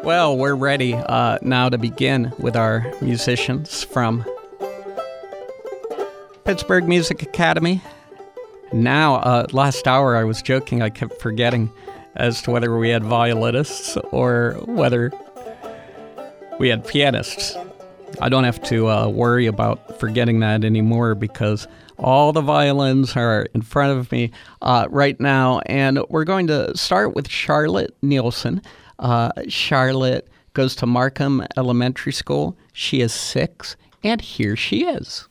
Well, we're ready now to begin with our musicians from Pittsburgh Music Academy. Now, last hour I was joking, I kept forgetting as to whether we had violinists or whether we had pianists. I don't have to worry about forgetting that anymore because all the violins are in front of me right now, and we're going to start with Charlotte Nielsen. Charlotte goes to Markham Elementary School. She is 6, and here she is.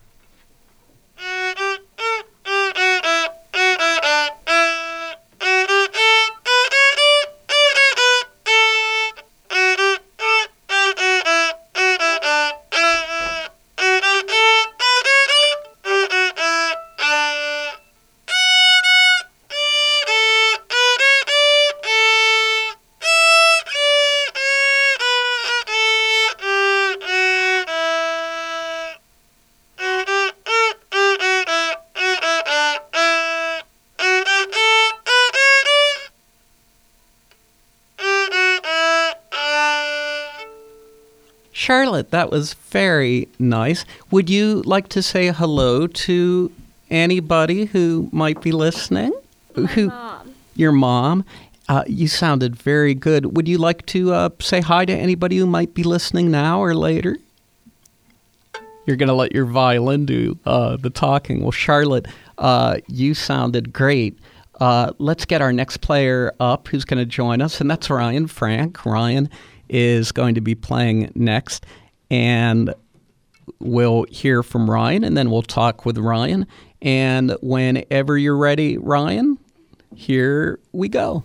Charlotte, that was very nice. Would you like to say hello to anybody who might be listening? Mom. Your mom? You sounded very good. Would you like to say hi to anybody who might be listening now or later? You're going to let your violin do the talking. Well, Charlotte, you sounded great. Let's get our next player up who's going to join us, and that's Ryan Frank. Ryan is going to be playing next, and we'll hear from Ryan, and then we'll talk with Ryan. And whenever you're ready, Ryan, here we go.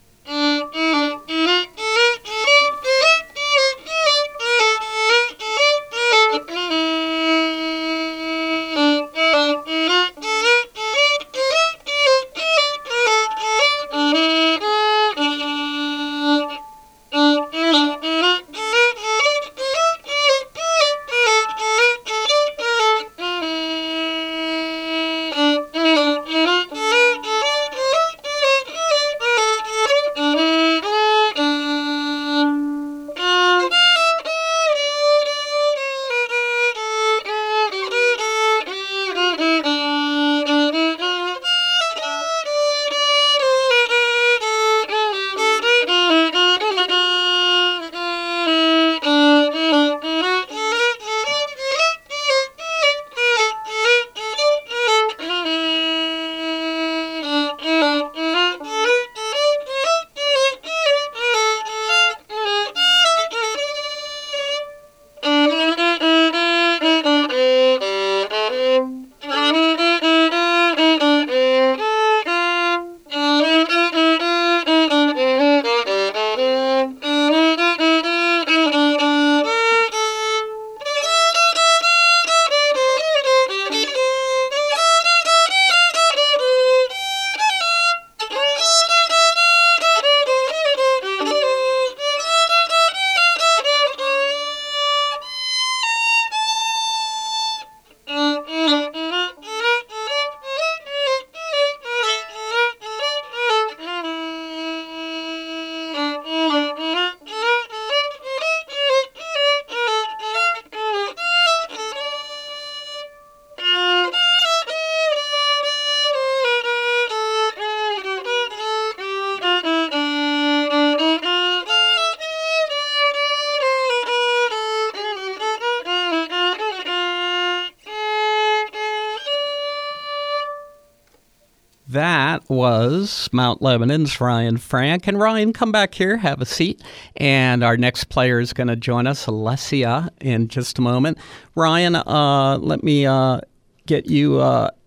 That was Mount Lebanon's Ryan Frank. And Ryan, come back here, have a seat. And our next player is going to join us, Alessia, in just a moment. Ryan, let me get you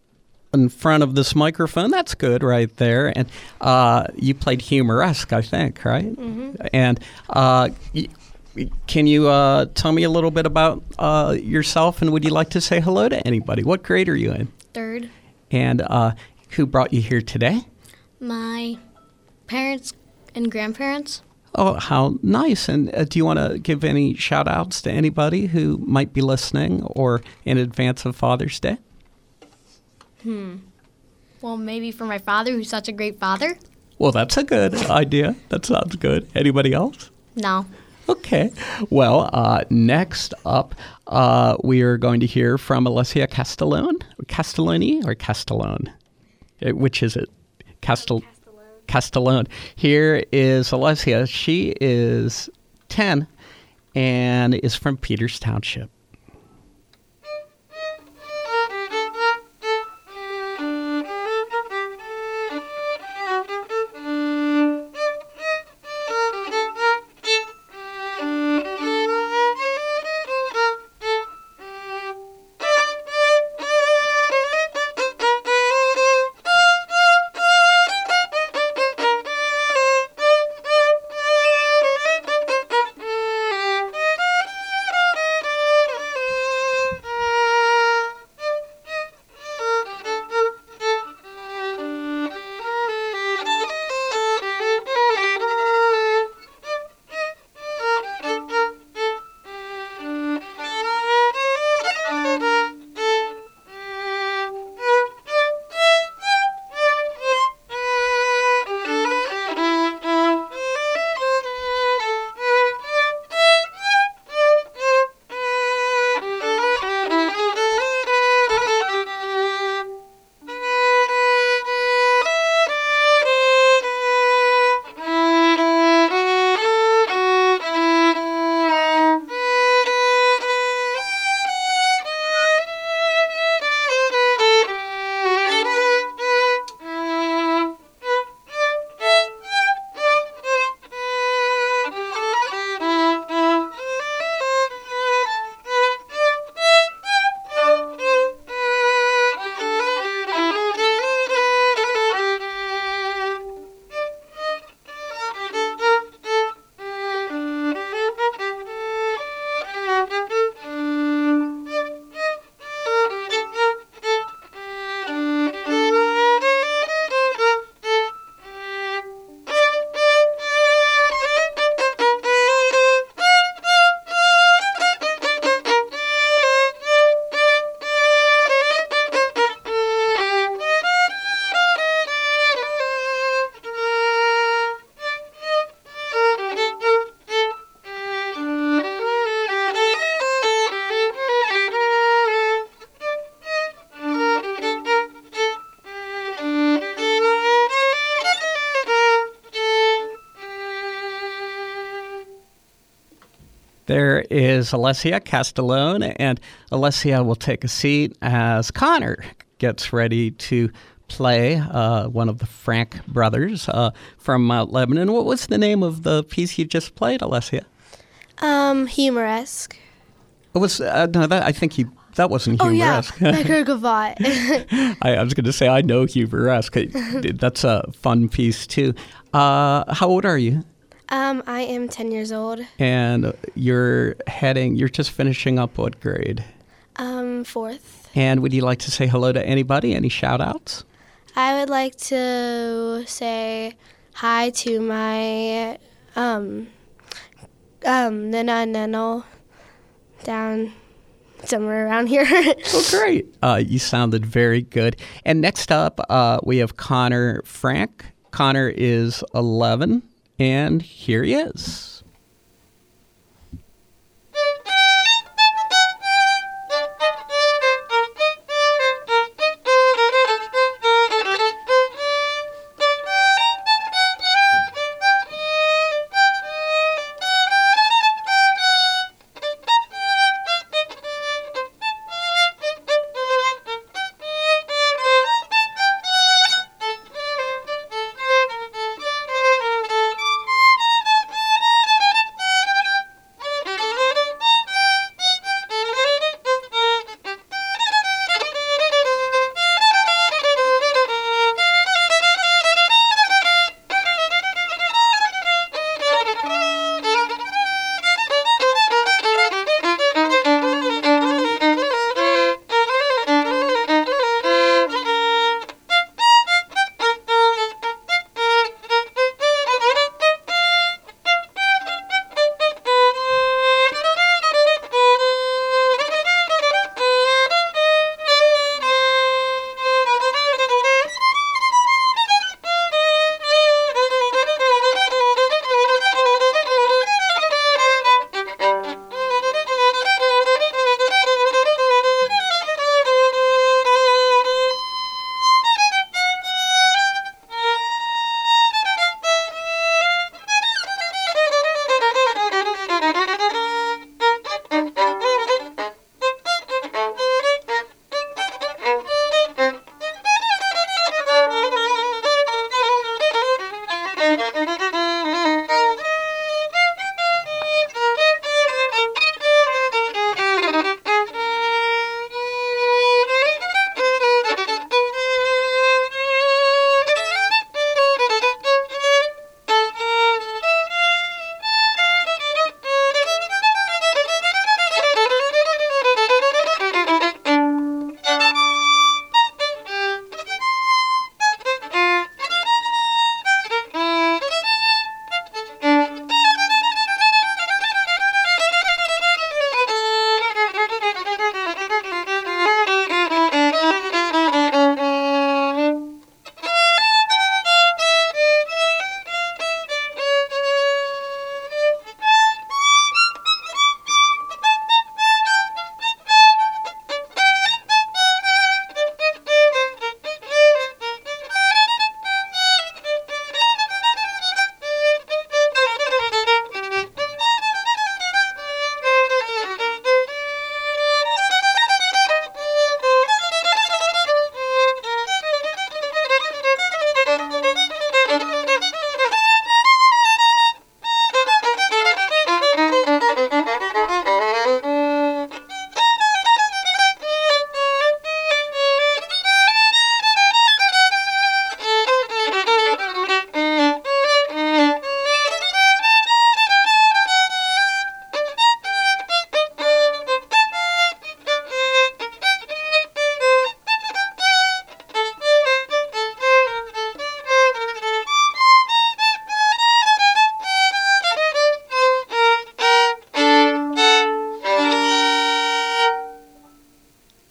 in front of this microphone. That's good right there. And you played Humoresque, I think, right? Mm-hmm. And can you tell me a little bit about yourself, and would you like to say hello to anybody? What grade are you in? 3rd. And who brought you here today? My parents and grandparents. Oh, how nice. And do you want to give any shout-outs to anybody who might be listening or in advance of Father's Day? Well, maybe for my father, who's such a great father. Well, that's a good idea. That sounds good. Anybody else? No. Okay. Well, next up, we are going to hear from Alessia Castelloni or Castellone? Which is it? Castellone. Here is Alessia. She is 10 and is from Peters Township. There is Alessia Castellone, and Alessia will take a seat as Connor gets ready to play one of the Frank brothers from Mount Lebanon. What was the name of the piece you just played, Alessia? Humoresque. It was I think that wasn't humoresque. Oh, yeah, Becker Gavotte. I was going to say, I know humoresque. That's a fun piece, too. How old are you? I am 10 years old. And you're just finishing up what grade? Fourth. And would you like to say hello to anybody? Any shout-outs? I would like to say hi to my Nana and Neno down somewhere around here. Oh, great. You sounded very good. And next up, we have Connor Frank. Connor is 11, and here he is.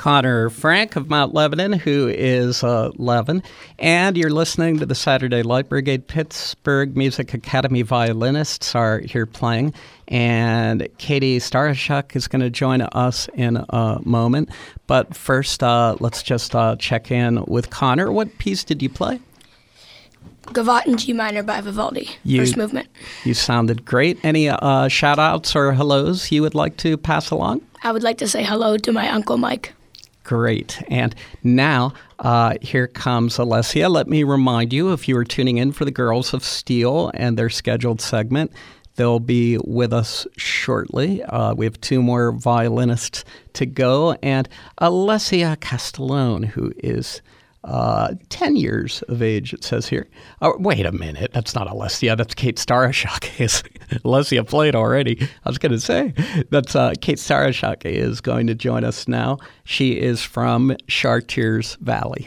Connor Frank of Mount Lebanon, who is 11. And you're listening to the Saturday Light Brigade. Pittsburgh Music Academy violinists are here playing. And Katie Starashuk is going to join us in a moment. But first, let's just check in with Connor. What piece did you play? Gavotte in G minor by Vivaldi, first movement. You sounded great. Any shout-outs or hellos you would like to pass along? I would like to say hello to my Uncle Mike. Great. And now, here comes Alessia. Let me remind you, if you are tuning in for the Girls of Steel and their scheduled segment, they'll be with us shortly. We have 2 more violinists to go. And Alessia Castellone, who is 10 years of age, it says here. Oh, wait a minute. That's not Alessia. That's Kate Starashuk. Alessia played already. I was going to say, that's Kate Starashuk is going to join us now. She is from Chartiers Valley.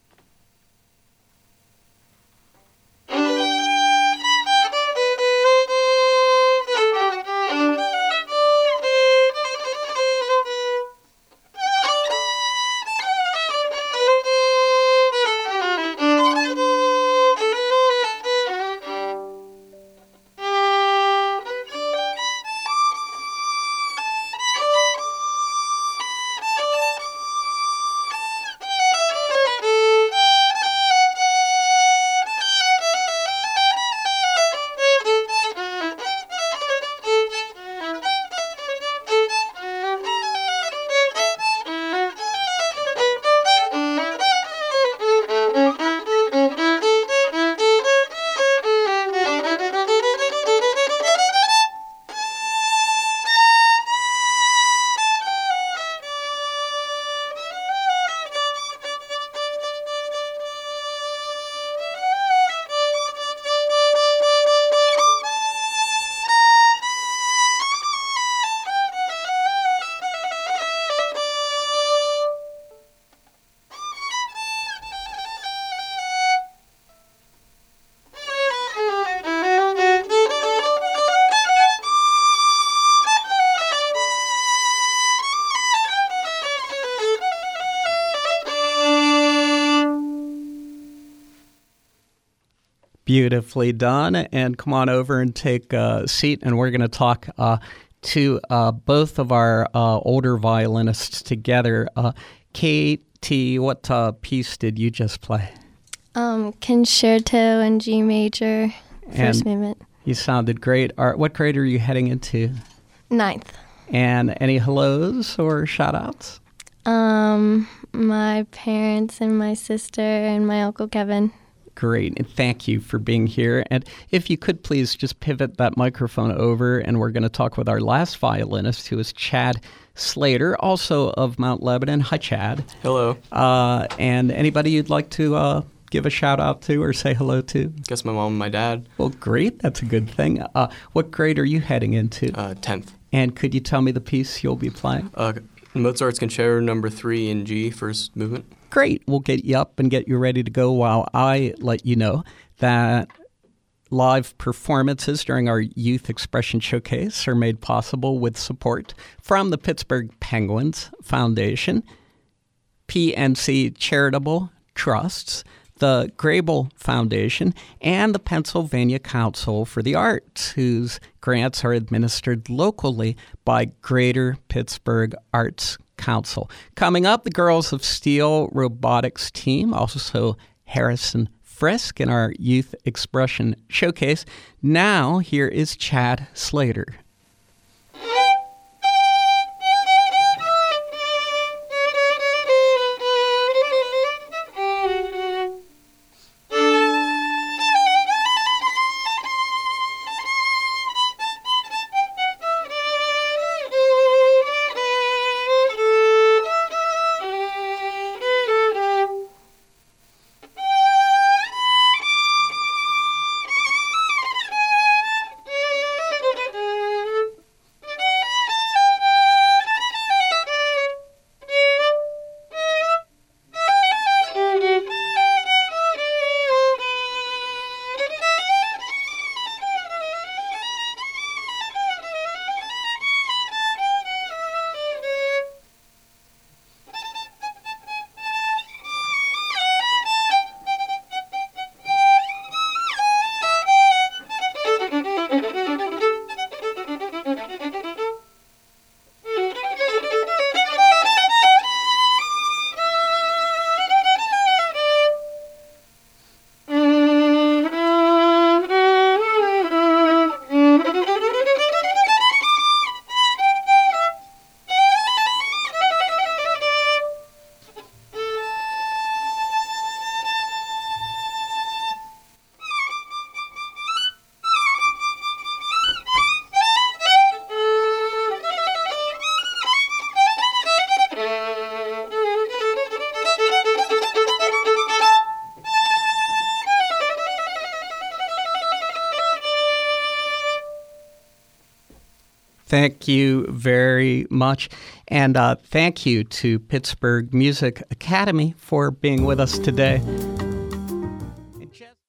Beautifully done. And come on over and take a seat, and we're going to talk to both of our older violinists together. Katie, what piece did you just play? Concerto in G major, first movement. You sounded great. What grade are you heading into? 9th. And any hellos or shout-outs? My parents and my sister and my Uncle Kevin. Great, and thank you for being here. And if you could please just pivot that microphone over, and we're going to talk with our last violinist, who is Chad Slater, also of Mount Lebanon. Hi, Chad. Hello. And anybody you'd like to give a shout-out to or say hello to? Guess my mom and my dad. Well, great. That's a good thing. What grade are you heading into? 10th. And could you tell me the piece you'll be playing? Mozart's Concerto No. 3 in G, first movement. Great. We'll get you up and get you ready to go while I let you know that live performances during our Youth Expression Showcase are made possible with support from the Pittsburgh Penguins Foundation, PNC Charitable Trusts, the Grable Foundation, and the Pennsylvania Council for the Arts, whose grants are administered locally by Greater Pittsburgh Arts Council. Coming up, the Girls of Steel robotics team, also Harrison Frisk in our Youth Expression Showcase. Now, here is Chad Slater. Thank you very much. And thank you to Pittsburgh Music Academy for being with us today.